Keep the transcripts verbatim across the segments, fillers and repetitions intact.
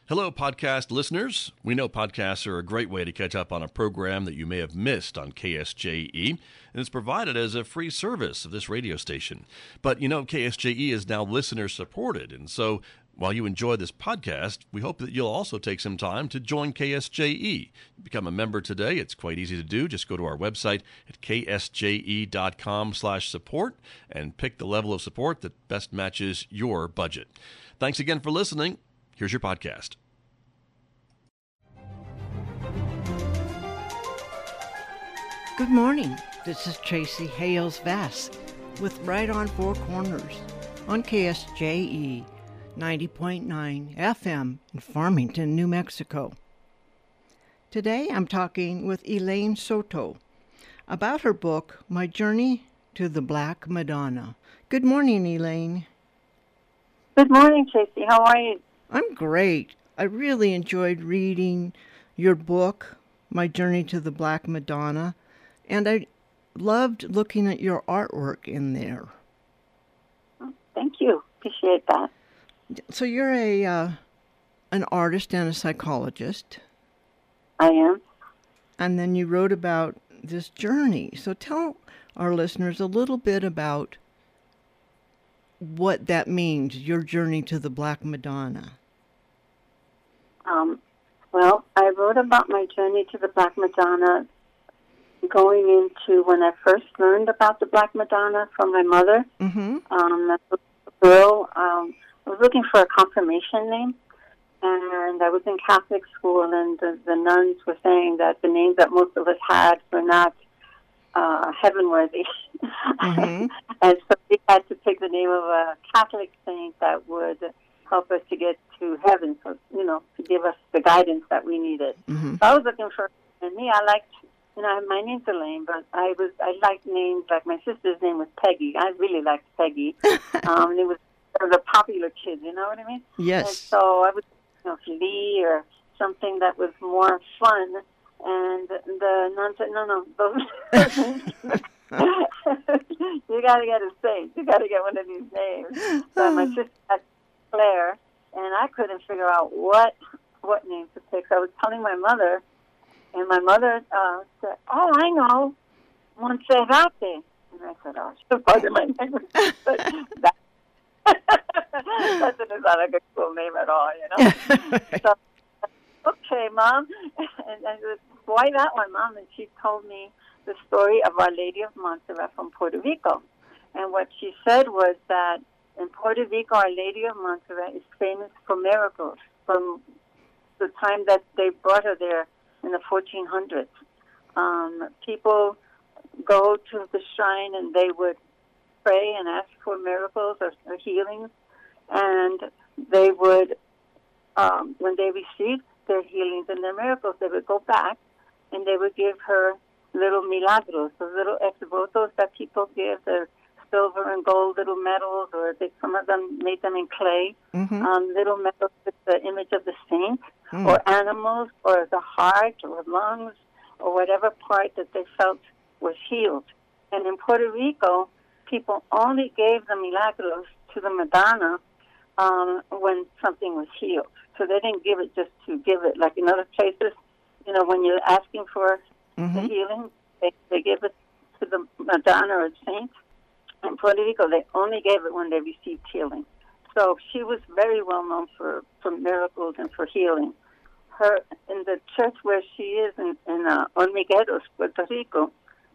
Hello, podcast listeners. We know podcasts are a great way to catch up on a program that you may have missed on K S J E, and it's provided as a free service of this radio station. But you know, K S J E is now listener-supported, and so while you enjoy this podcast, we hope that you'll also take some time to join K S J E. Become a member today. It's quite easy to do. Just go to our website at k s j e dot com slash support and pick the level of support that best matches your budget. Thanks again for listening. Here's your podcast. Good morning. This is Tracy Hales-Vass with Right on Four Corners on K S J E ninety point nine F M in Farmington, New Mexico. Today I'm talking with Elaine Soto about her book, My Journey to the Black Madonna. Good morning, Elaine. Good morning, Tracy. How are you? I'm great. I really enjoyed reading your book, My Journey to the Black Madonna, and I loved looking at your artwork in there. Oh, thank you. Appreciate that. So you're a uh, an artist and a psychologist. I am. And then you wrote about this journey. So tell our listeners a little bit about what that means, your journey to the Black Madonna. Um, well, I wrote about my journey to the Black Madonna going into when I first learned about the Black Madonna from my mother. Mm-hmm. Um, as a girl, um, I was looking for a confirmation name, and I was in Catholic school, and the, the nuns were saying that the names that most of us had were not uh, heaven-worthy. Mm-hmm. And so we had to pick the name of a Catholic saint that would help us to get to heaven, so, you know, to give us the guidance that we needed. Mm-hmm. So I was looking for, and me, I liked, you know, my name's Elaine, but I was, I liked names, like my sister's name was Peggy. I really liked Peggy. um, and it was the popular kids, you know what I mean? Yes. And so I would, you know, Lee or something that was more fun. And the nun said, no, no, those you got to get a saint. You got to get one of these names. So my sister had Claire, and I couldn't figure out what what name to pick. So I was telling my mother, and my mother uh, said, oh, I know, Montserrate. And I said, oh, she's part of my name. But that, that didn't sound like a cool name at all, you know? So, okay, Mom. And I said, why that one, Mom? And she told me the story of Our Lady of Montserrat from Puerto Rico. And what she said was that in Puerto Rico, Our Lady of Montserrat is famous for miracles from the time that they brought her there in the fourteen hundreds. Um, people go to the shrine and they would pray and ask for miracles or, or healings. And they would, um, when they received their healings and their miracles, they would go back and they would give her little milagros, those little ex votos that people give, their silver and gold little medals, or they, some of them made them in clay, Mm-hmm. um, little medals with the image of the saint, Mm. or animals, or the heart, or lungs, or whatever part that they felt was healed. And in Puerto Rico, people only gave the milagros to the Madonna um, when something was healed. So they didn't give it just to give it. Like in other places, you know, when you're asking for Mm-hmm. the healing, they, they give it to the Madonna or saint. In Puerto Rico, they only gave it when they received healing. So she was very well known for, for miracles and for healing. Her in the church where she is in, in uh, Hormigueros, Puerto Rico,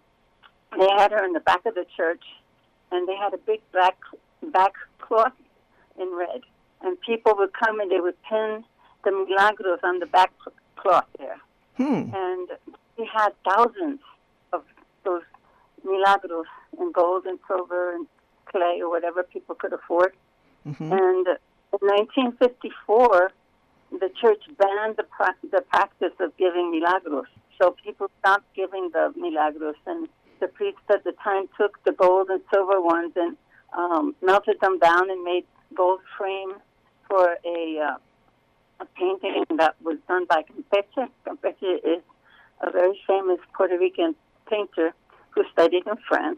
they had her in the back of the church, and they had a big black back cloth in red. And people would come and they would pin the milagros on the back cloth there. Hmm. And we had thousands of those milagros in gold and silver and clay or whatever people could afford. Mm-hmm. And in nineteen fifty-four, the church banned the, pra- the practice of giving milagros. So people stopped giving the milagros. And the priest at the time took the gold and silver ones and um, melted them down and made gold frame for a, uh, a painting that was done by Campeche. Campeche is a very famous Puerto Rican painter who studied in France.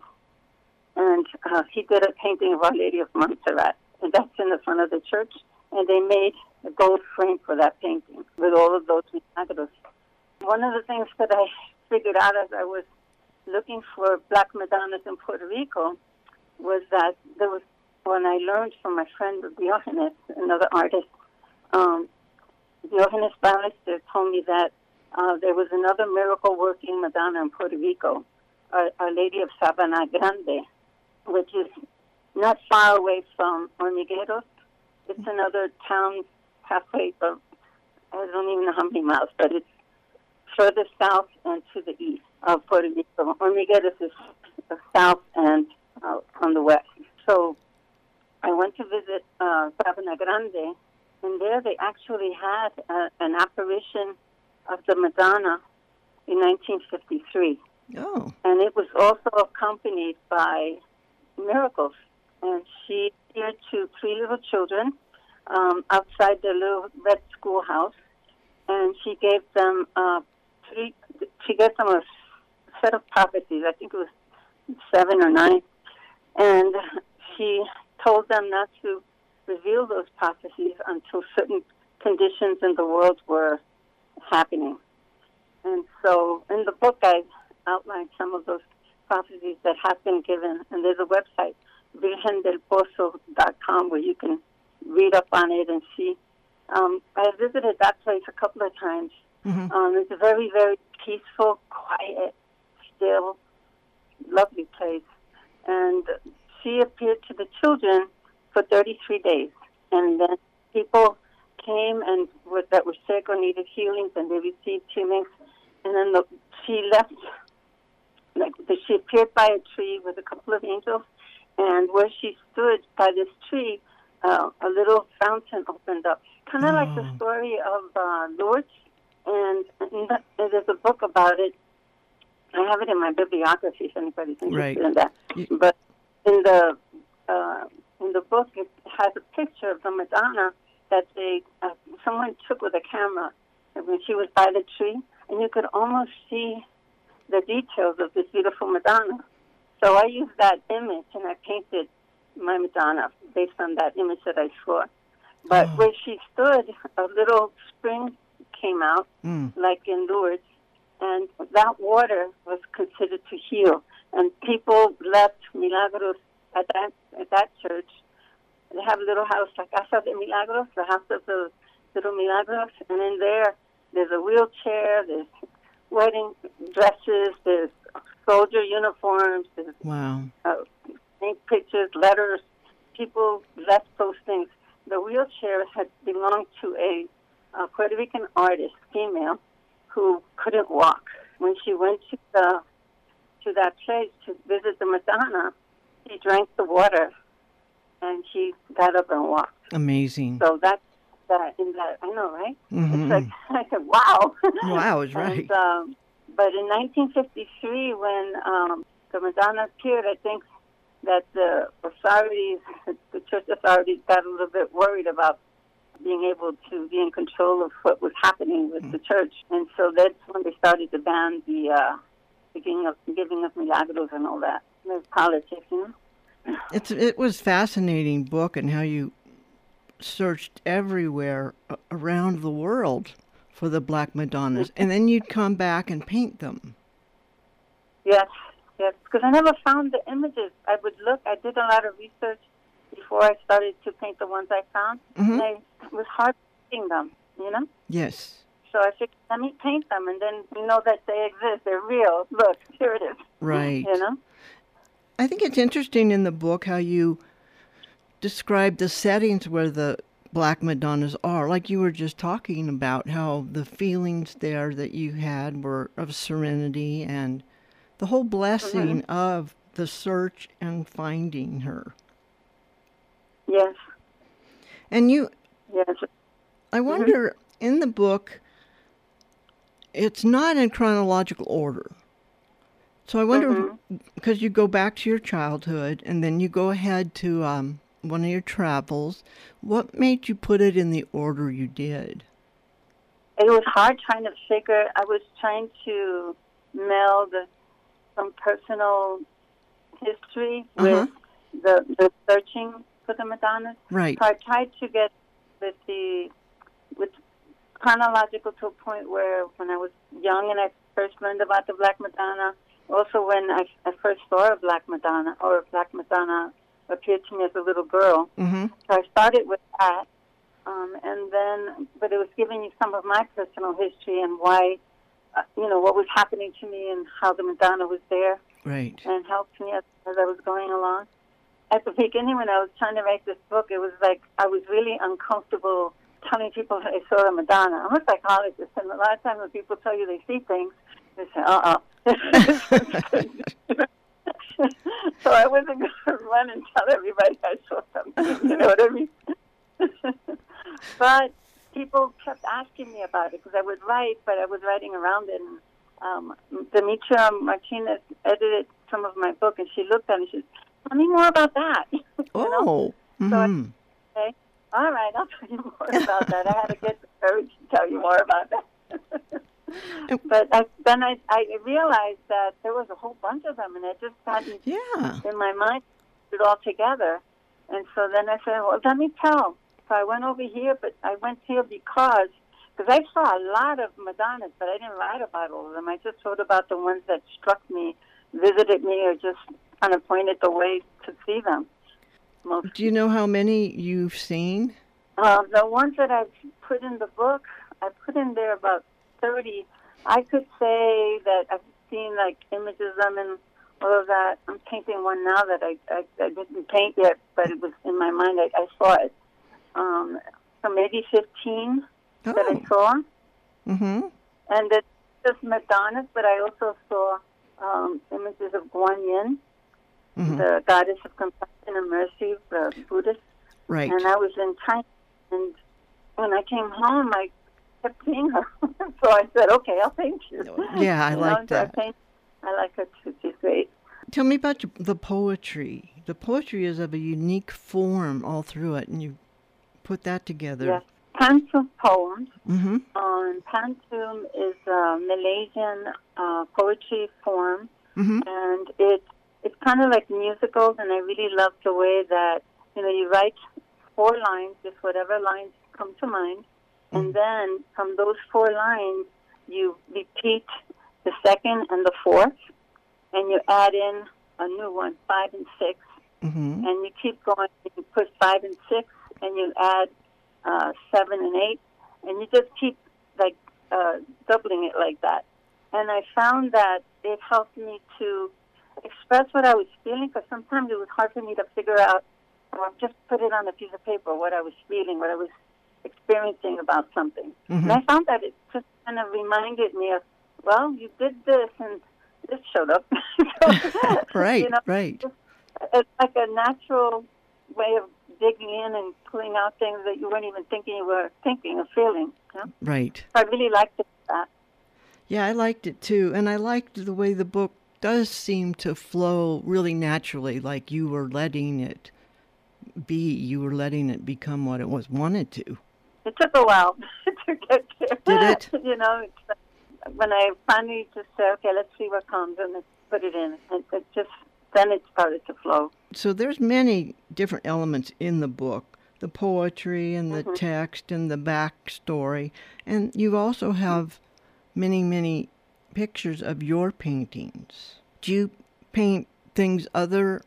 And uh, he did a painting of Our Lady of Montserrat. And that's in the front of the church. And they made a gold frame for that painting with all of those milagros. One of the things that I figured out as I was looking for Black Madonnas in Puerto Rico was that there was, when I learned from my friend Diogenes, another artist, um, Diogenes Ballester told me that uh, there was another miracle-working Madonna in Puerto Rico, Our, Our Lady of Sabana Grande, which is not far away from Hormigueros. It's another town halfway, but I don't even know how many miles, but it's further south and to the east of Puerto Rico. Hormigueros is south and uh, on the west. So I went to visit uh, Sabana Grande, and there they actually had uh, an apparition of the Madonna in nineteen fifty-three. Oh. And it was also accompanied by miracles. And she appeared to three little children um, outside their little red schoolhouse, and she gave them uh, three. She gave them a set of prophecies. I think it was seven or nine, and she told them not to reveal those prophecies until certain conditions in the world were happening. And so, in the book, I outlined some of those prophecies that have been given, and there's a website, virgen del pozo dot com, where you can read up on it and see. Um, I visited that place a couple of times. Mm-hmm. Um, it's a very, very peaceful, quiet, still, lovely place. And she appeared to the children for thirty-three days. And then people came and were, that were sick or needed healings, and they received healings. And then the, she left, like she appeared by a tree with a couple of angels, and where she stood by this tree, uh, a little fountain opened up, kind of oh. like the story of uh, Lourdes. And, and there's a book about it. I have it in my bibliography if anybody's interested right. in that. You... But in the uh, in the book, it has a picture of the Madonna that they uh, someone took with a camera when she was by the tree, and you could almost see the details of this beautiful Madonna. So I used that image, and I painted my Madonna based on that image that I saw. But oh. where she stood, a little spring came out, mm. like in Lourdes, and that water was considered to heal. And people left milagros at that at that church. They have a little house, like Casa de Milagros, the house of the little milagros, and in there, there's a wheelchair, there's wedding dresses, there's soldier uniforms, there's wow. uh, pictures, letters. People left those things. The wheelchair had belonged to a, a Puerto Rican artist, female, who couldn't walk. When she went to the to that place to visit the Madonna, she drank the water, and she got up and walked. Amazing. So that's that. In that, I know, right? Mm-hmm. It's like I said, wow. Wow, is right. And, um, but in nineteen fifty-three, when um, the Madonna appeared, I think that the authorities, the church authorities, got a little bit worried about being able to be in control of what was happening with mm. the church, and so that's when they started to ban the uh, the giving of, giving of milagros and all that. There's politics, you know. It's it was fascinating book, and how you searched everywhere around the world for the Black Madonnas, and then you'd come back and paint them. Yes, yes, because I never found the images. I would look. I did a lot of research before I started to paint the ones I found. Mm-hmm. And I, it was hard painting them, you know? Yes. So I figured, let me paint them, and then we know that they exist. They're real. Look, here it is. Right. You know? I think it's interesting in the book how you describe the settings where the Black Madonnas are, like you were just talking about, how the feelings there that you had were of serenity and the whole blessing mm-hmm. of the search and finding her. Yes. And you, yes. I wonder, mm-hmm. in the book, it's not in chronological order. So I wonder, because mm-hmm. you go back to your childhood and then you go ahead to um, one of your travels, what made you put it in the order you did? It was hard trying to figure. I was trying to meld some personal history with uh-huh. the, the searching for the Madonnas. Right. So I tried to get with the chronological to a point where when I was young and I first learned about the Black Madonna, also when I, I first saw a Black Madonna, or Black Madonna appeared to me as a little girl. Mm-hmm. So I started with that, um, and then, but it was giving you some of my personal history and why, uh, you know, what was happening to me and how the Madonna was there Right. and helped me as, as I was going along. At the beginning, when I was trying to write this book, it was like I was really uncomfortable telling people that I saw a Madonna. I'm a psychologist, and a lot of times when people tell you they see things, they say, uh-uh. So I wasn't going to run and tell everybody I saw something, you know what I mean? But people kept asking me about it because I would write, but I was writing around it. And, um, Demetria Martinez edited some of my book, and she looked at it and she said, tell me more about that. you Oh. know? Mm-hmm. So I said, okay, all right, I'll tell you more about that. I had to get the courage to tell you more about that. But I, then I, I realized that there was a whole bunch of them, and I just hadn't Yeah. in my mind put it all together. And so then I said, well, let me tell. So I went over here, but I went here because because I saw a lot of Madonnas, but I didn't write about all of them. I just wrote about the ones that struck me, visited me, or just kind of pointed the way to see them. Mostly. Do you know how many you've seen? Uh, the ones that I've put in the book, I put in there about thirty. I could say that I've seen like images of them and all of that. I'm painting one now that I, I, I didn't paint yet, but it was in my mind. I, I saw it. Um, so maybe fifteen Oh. that I saw. Mm-hmm. And it's just Madonnas, but I also saw um, images of Guan Yin, Mm-hmm. the goddess of compassion and mercy, the Buddhist. Right. And I was in China, and when I came home, I kept seeing her. So I said, okay, I'll paint you. Yeah, I You like know, so I, that. paint, I like her too. She's great. Tell me about your- the poetry. The poetry is of a unique form all through it, and you put that together. Yes. Pantum poems. Mm-hmm. On Pantum is a Malaysian uh, poetry form, Mm-hmm. and it it's kind of like musicals, and I really love the way that, you know, you write four lines, just whatever lines come to mind, and then from those four lines, you repeat the second and the fourth, and you add in a new one, five and six, Mm-hmm. and you keep going. You put five and six, and you add uh, seven and eight, and you just keep like uh, doubling it like that. And I found that it helped me to express what I was feeling, because sometimes it was hard for me to figure out, or just put it on a piece of paper, what I was feeling, what I was experiencing about something. Mm-hmm. And I found that it just kind of reminded me of, well, you did this, and this showed up. So, Right, you know, right. it's like a natural way of digging in and pulling out things that you weren't even thinking you were thinking or feeling. You know? Right. I really liked it, that. Yeah, I liked it too. And I liked the way the book does seem to flow really naturally, like you were letting it be. You were letting it become what it was wanted to. It took a while to get there. Did it? You know, it's like when I finally just said, okay, let's see what comes, and let's put it in. And it just, then it started to flow. So there's many different elements in the book, the poetry and the Mhm. text and the backstory. And you also have many, many pictures of your paintings. Do you paint things other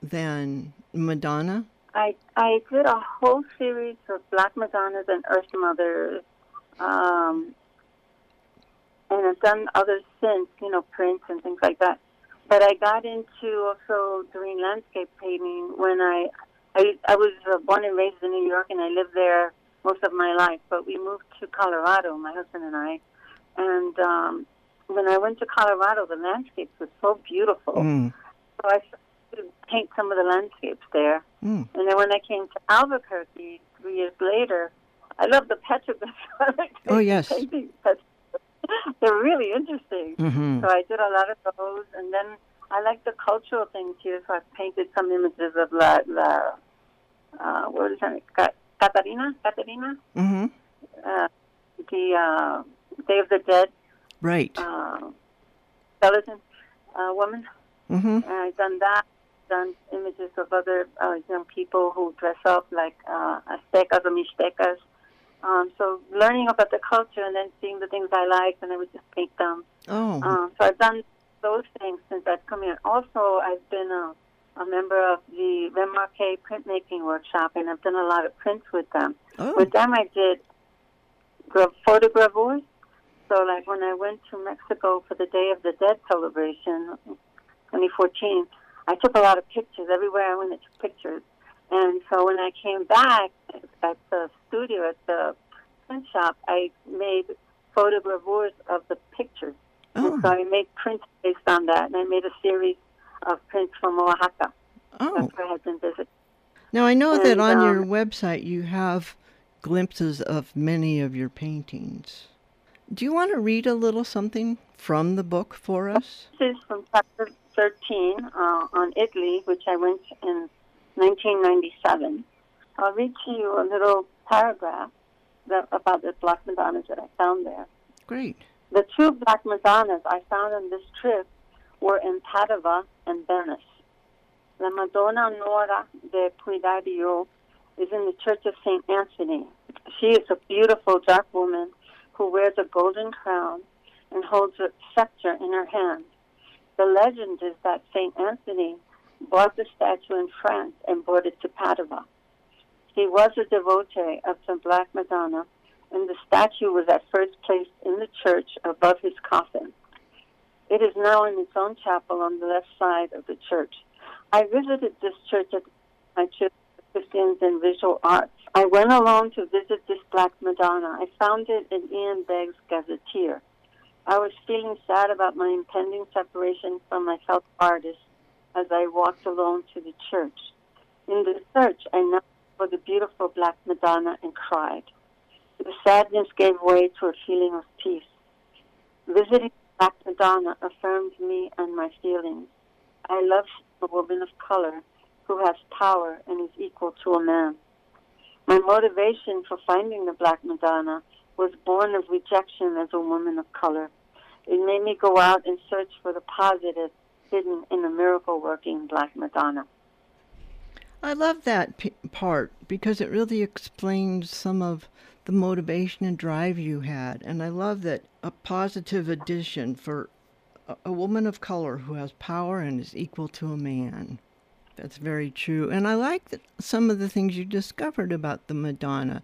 than Madonna? I I did a whole series of Black Madonnas and Earth Mothers, um, and I've done others since, you know, prints and things like that. But I got into also doing landscape painting when I I, I was uh, born and raised in New York, and I lived there most of my life. But we moved to Colorado, my husband and I, and um, when I went to Colorado, the landscapes were so beautiful. Mm. So I started to paint some of the landscapes there. Mm. And then when I came to Albuquerque three years later, I love the petroglyphs. I like Oh, yes. painting petroglyphs. They're really interesting. Mm-hmm. So I did a lot of those. And then I like the cultural things here, so I painted some images of La, La uh, what is her name? Ca- Catarina? Catarina? Mm-hmm. Uh, the uh, Day of the Dead Right. uh, skeleton uh, woman. Mm-hmm. And I've done that. Done images of other uh, young people who dress up like uh, Aztecas or Mixtecas, Um, so learning about the culture and then seeing the things I liked, and I would just paint them. Oh. Um, so I've done those things since I've come here. Also, I've been a, a member of the Remarque printmaking workshop, and I've done a lot of prints with them. Oh. With them, I did gra- photogravures. So, like when I went to Mexico for the Day of the Dead celebration, twenty fourteen, I took a lot of pictures. Everywhere I went, I took pictures. And so when I came back at the studio, at the print shop, I made photogravures of the pictures. Oh. And so I made prints based on that, and I made a series of prints from Oaxaca. Oh. That's where I've been visiting. Now, I know And, that on your um, website you have glimpses of many of your paintings. Do you want to read a little something from the book for us? This is from chapter thirteen uh, on Italy, which I went in nineteen ninety-seven. I'll read to you a little paragraph that, about the Black Madonnas that I found there. Great. The two Black Madonnas I found on this trip were in Padua and Venice. La Madonna Nora de Puidadio is in the Church of Saint Anthony. She is a beautiful dark woman who wears a golden crown and holds a scepter in her hand. The legend is that Saint Anthony bought the statue in France and brought it to Padua. He was a devotee of the Black Madonna, and the statue was at first placed in the church above his coffin. It is now in its own chapel on the left side of the church. I visited this church at my trip to Christians and Visual Arts. I went alone to visit this Black Madonna. I found it in Ian Begg's Gazetteer. I was feeling sad about my impending separation from my fellow artist as I walked alone to the church. In the church, I knelt for the beautiful Black Madonna and cried. The sadness gave way to a feeling of peace. Visiting Black Madonna affirmed me and my feelings. I love a woman of color who has power and is equal to a man. My motivation for finding the Black Madonna was born of rejection as a woman of color. It made me go out and search for the positive hidden in a miracle-working Black Madonna. I love that p- part because it really explains some of the motivation and drive you had. And I love that a positive addition for a, a woman of color who has power and is equal to a man. That's very true. And I like that some of the things you discovered about the Madonna.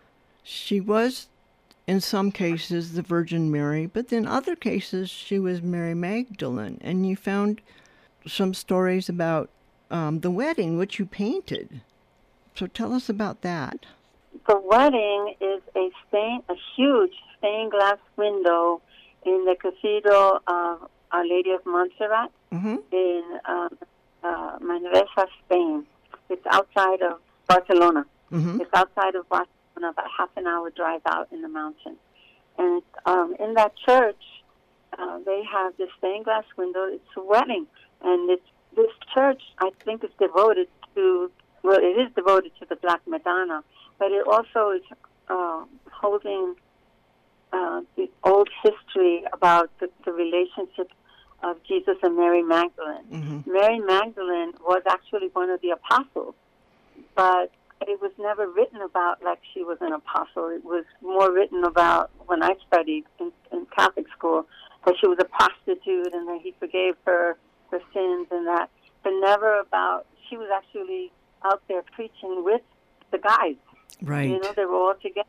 She was, in some cases, the Virgin Mary, but in other cases, she was Mary Magdalene. And you found some stories about um, the wedding, which you painted. So tell us about that. The wedding is a stain, a huge stained glass window in the Cathedral of Our Lady of Montserrat Mm-hmm. in um, uh, Manresa, Spain. It's outside of Barcelona. Mm-hmm. It's outside of Barcelona, about half an hour drive out in the mountain. And um, in that church, uh, they have this stained glass window. It's a wedding. And it's, this church, I think, is devoted to, well, it is devoted to the Black Madonna, but it also is uh, holding uh, the old history about the, the relationship of Jesus and Mary Magdalene. Mm-hmm. Mary Magdalene was actually one of the apostles, but it was never written about like she was an apostle. It was more written about, when I studied in, in Catholic school, that she was a prostitute and that he forgave her her sins and that, but never about, she was actually out there preaching with the guys. Right. You know, they were all together.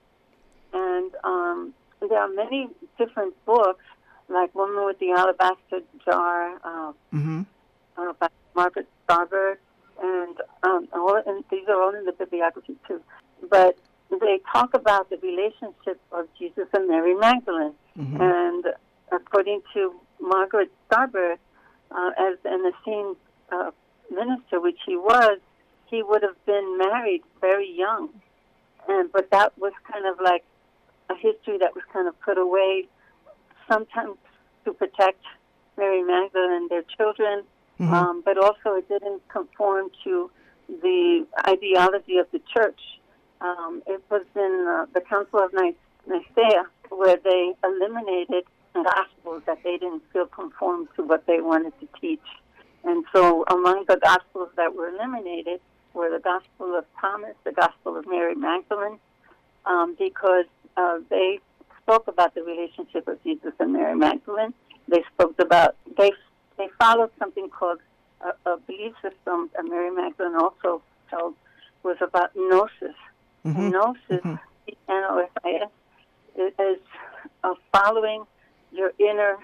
And um, there are many different books, like Woman with the Alabaster Jar, uh, Mm-hmm. uh, by Margaret Starber, and, um, all, and these are all in the bibliography too. But they talk about the relationship of Jesus and Mary Magdalene. Mm-hmm. And according to Margaret Starber, uh, as an Essene uh, minister, which he was, he would have been married very young. And but that was kind of like a history that was kind of put away, sometimes to protect Mary Magdalene and their children, Mm-hmm. um, but also it didn't conform to the ideology of the church. Um, it was in uh, the Council of Nicaea where they eliminated gospels that they didn't feel conformed to what they wanted to teach. And so among the gospels that were eliminated were the Gospel of Thomas, the Gospel of Mary Magdalene, um, because uh, they spoke about the relationship of Jesus and Mary Magdalene. They spoke about, they they followed something called a, a belief system that Mary Magdalene also held, was about gnosis. Mm-hmm. And gnosis, Mm-hmm. N O S I S, is uh, following your inner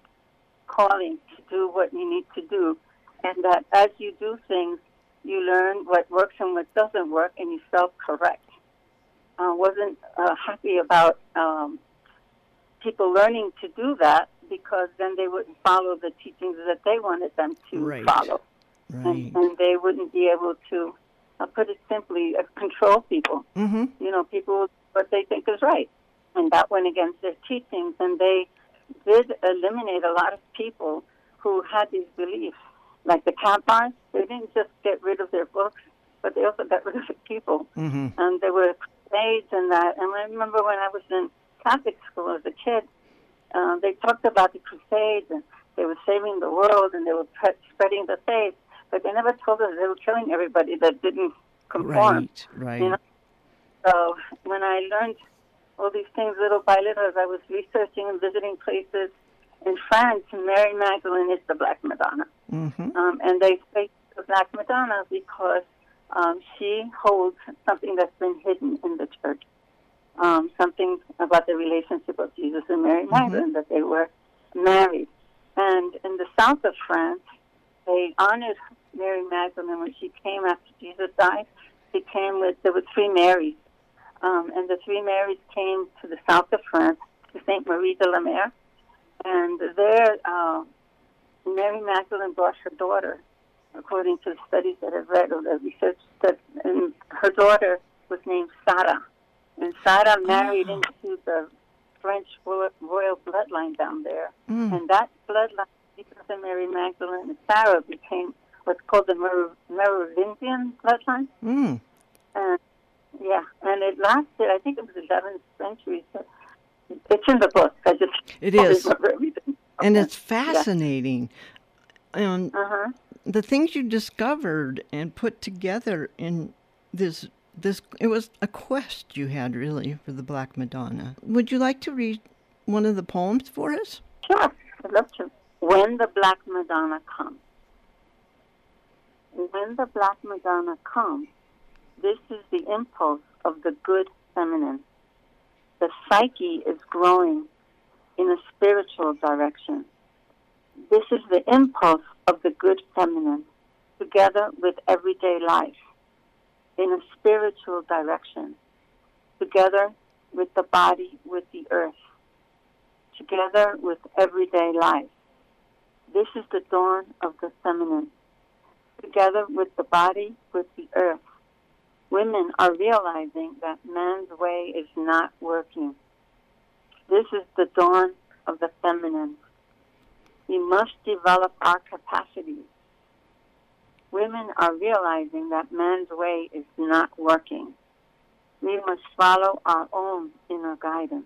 calling to do what you need to do. And that as you do things, you learn what works and what doesn't work, and you self-correct. Uh, wasn't uh, happy about um, people learning to do that, because then they wouldn't follow the teachings that they wanted them to Right. follow. Right. And, and they wouldn't be able to, uh, put it simply, uh, control people. Mm-hmm. You know, people, what they think is right. And that went against their teachings, and they did eliminate a lot of people who had these beliefs. Like the Campars, they didn't just get rid of their books, but they also got rid of the people. Mm-hmm. And there were crusades and that. And I remember when I was in Catholic school as a kid, uh, they talked about the crusades, and they were saving the world, and they were pre- spreading the faith, but they never told us they were killing everybody that didn't conform. Right, right. You know? So when I learned all these things little by little, as I was researching and visiting places in France, Mary Magdalene is the Black Madonna. Mm-hmm. Um, and they say the Black Madonna because um, she holds something that's been hidden in the church, um, something about the relationship of Jesus and Mary Magdalene, mm-hmm. that they were married. And in the south of France, they honored Mary Magdalene when she came after Jesus died. She came with, there were three Marys. Um, and the three Marys came to the south of France, to Saint Marie de la Mer. And there, uh, Mary Magdalene brought her daughter, according to the studies that I've read or the research, that and her daughter was named Sarah. And Sarah married oh. into the French royal bloodline down there. Mm. And that bloodline, because of Mary Magdalene and Sarah, became what's called the Mer- Merovingian bloodline. Mm. And yeah, and it lasted, I think it was eleventh century. So it's in the book. I just It is. remember everything. And Okay. it's fascinating. Yeah. And Uh-huh. the things you discovered and put together in this, this, it was a quest you had, really, for the Black Madonna. Would you like to read one of the poems for us? Sure, I'd love to. When the Black Madonna comes. When the Black Madonna comes, this is the impulse of the good feminine. The psyche is growing in a spiritual direction. This is the impulse of the good feminine, together with everyday life, in a spiritual direction, together with the body, with the earth, together with everyday life. This is the dawn of the feminine, together with the body, with the earth. Women are realizing that man's way is not working. This is the dawn of the feminine. We must develop our capacities. Women are realizing that man's way is not working. We must follow our own inner guidance.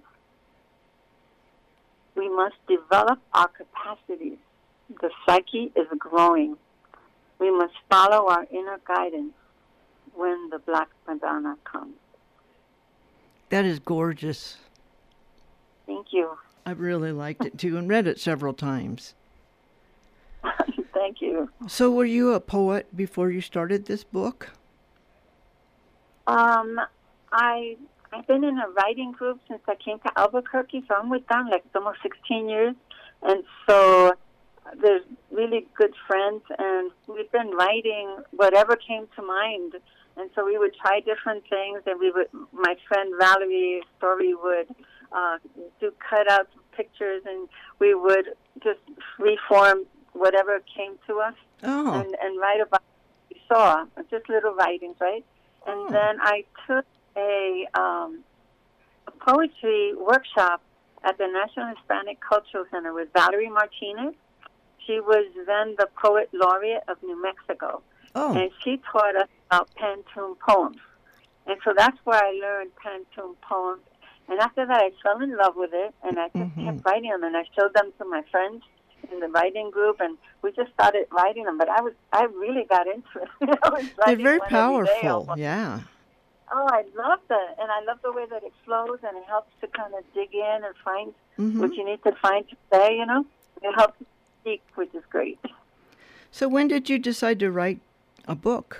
We must develop our capacities. The psyche is growing. We must follow our inner guidance when the Black Madonna comes. That is gorgeous. Thank you. I really liked it, too, and read it several times. Thank you. So were you a poet before you started this book? Um, I, I've been in a writing group since I came to Albuquerque, so I'm with them like almost sixteen years. And so there's really good friends, and we've been writing whatever came to mind. And so we would try different things, and we would, my friend Valerie Story would uh, do cutouts of pictures, and we would just reform whatever came to us Oh. and, and write about what we saw, just little writings, right? And Oh. then I took a, um, a poetry workshop at the National Hispanic Cultural Center with Valerie Martinez. She was then the Poet Laureate of New Mexico. Oh. And she taught us about Pantun poems. And so that's where I learned Pantun poems. And after that, I fell in love with it, and I just Mhm. kept writing them. And I showed them to my friends in the writing group, and we just started writing them. But I was, I really got into it. I was They're writing very one every day powerful, almost. yeah. Oh, I love that, and I love the way that it flows, and it helps to kind of dig in and find Mm-hmm. what you need to find to say. You know, it helps you speak, which is great. So when did you decide to write a book?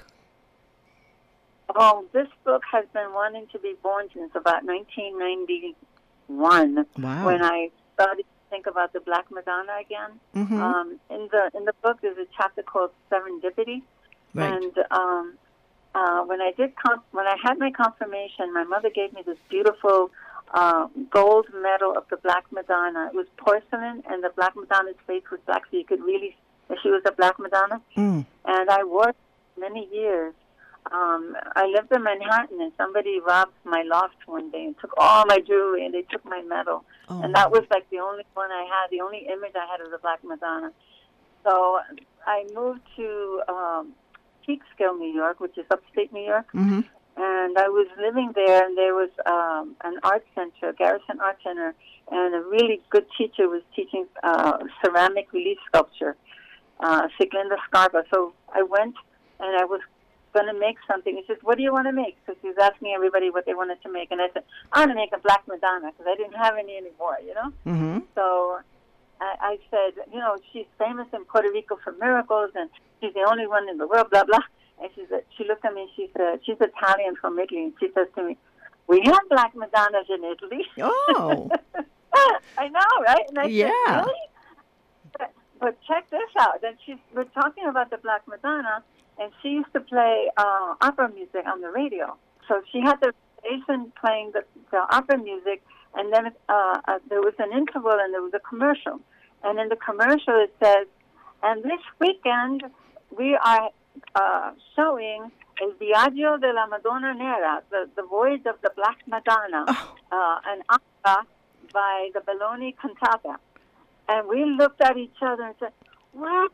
Oh, this book has been wanting to be born since about nineteen ninety-one, Wow. when I started to think about the Black Madonna again. Mm-hmm. Um, in the in the book, there's a chapter called Serendipity, Right. and um, uh, when I did conf- when I had my confirmation, my mother gave me this beautiful uh, gold medal of the Black Madonna. It was porcelain, and the Black Madonna's face was black, so you could really that she was a Black Madonna. Mm. And I wore it for many years. Um, I lived in Manhattan, and somebody robbed my loft one day and took all my jewelry, and they took my medal. Oh. And that was like the only one I had, the only image I had of the Black Madonna. So I moved to um, Peekskill, New York, which is upstate New York. Mm-hmm. And I was living there, and there was um, an art center, Garrison Art Center, and a really good teacher was teaching uh, ceramic relief sculpture, uh, Siglinda Scarpa. So I went, and I was going to make something. He says, "What do you want to make?" So she was asking everybody what they wanted to make, and I said, "I want to make a Black Madonna," because I didn't have any anymore, you know? Mm-hmm. So I, I said, you know, she's famous in Puerto Rico for miracles, and she's the only one in the world, blah, blah. And she said, she looked at me and she said, she's Italian from Italy, and she says to me, "We have Black Madonnas in Italy." Oh. I know, right? And I Yeah. said, really? But, but check this out. Then she's, we're talking about the Black Madonna, and she used to play uh, opera music on the radio. So she had the station playing the, the opera music, and then uh, uh, there was an interval and there was a commercial. And in the commercial it says, "And this weekend we are uh, showing El Viaggio de la Madonna Nera," the, the Voyage of the Black Madonna, Oh. uh, an opera by the Belloni Cantata. And we looked at each other and said, "What?"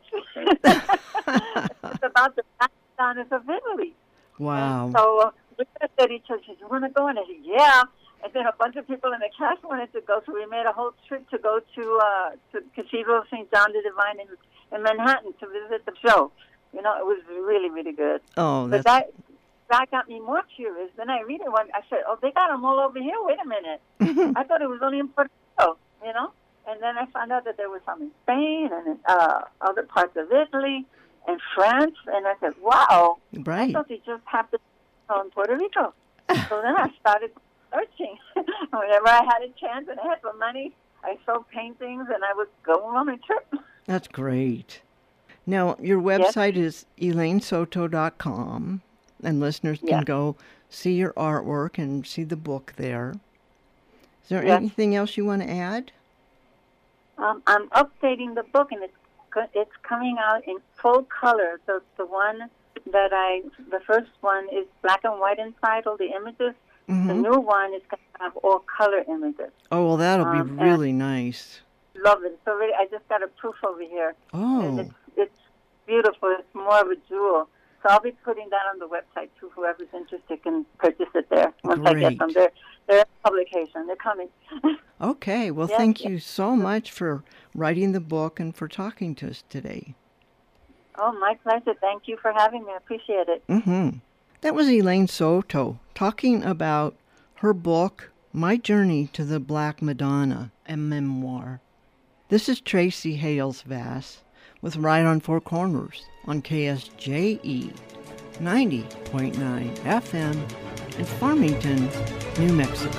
It's about the Black Madonnas of Italy. Wow. And so uh, we looked at each other and said, "You want to go?" And I said, "Yeah." And then a bunch of people in the cast wanted to go, so we made a whole trip to go to uh, to Cathedral of Saint John the Divine in, in Manhattan to visit the show. You know, it was really, really good. Oh, But that's... that that got me more curious. Then I read it one. I said, "Oh, they got them all over here. Wait a minute. I thought it was only in Puerto Rico." You know. And then I found out that there was some in Spain and in uh, other parts of Italy and France. And I said, "Wow, I Right. thought they just happened in Puerto Rico." So then I started searching. Whenever I had a chance and I had some money, I sold paintings and I would go on a trip. That's great. Now, your website is elaine soto dot com, and listeners can Yes. go see your artwork and see the book there. Is there Yes. anything else you want to add? Um, I'm updating the book, and it's co- it's coming out in full color. So the one that I, the first one is black and white inside, all the images. The Mm-hmm. new one is going to have all color images. Oh, well, that'll Um, be and- really nice. Love it. So really, I just got a proof over here. And Oh, it's, it's beautiful. It's more of a jewel. So I'll be putting that on the website too. Whoever's interested can purchase it there once I get Great. them. They're, they're in publication. They're coming. okay. Well, Yes, thank yes. you so much for writing the book and for talking to us today. Oh, my pleasure. Thank you for having me. I appreciate it. Mm-hmm. That was Elaine Soto talking about her book, My Journey to the Black Madonna, a memoir. This is Tracy Hales-Vass with Right on Four Corners on K S J E ninety point nine F M in Farmington, New Mexico.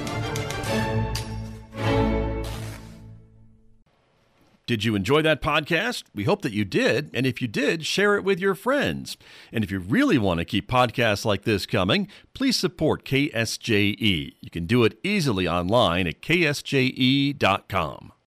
Did you enjoy that podcast? We hope that you did. And if you did, share it with your friends. And if you really want to keep podcasts like this coming, please support K S J E. You can do it easily online at K S J E dot com.